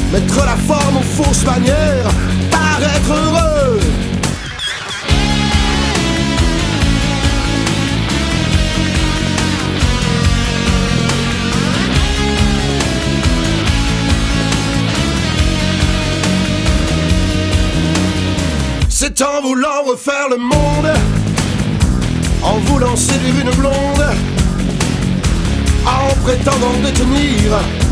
mettre la forme aux fausses manières, paraître heureux. C'est en voulant refaire le monde, en voulant séduire une blonde, en prétendant détenir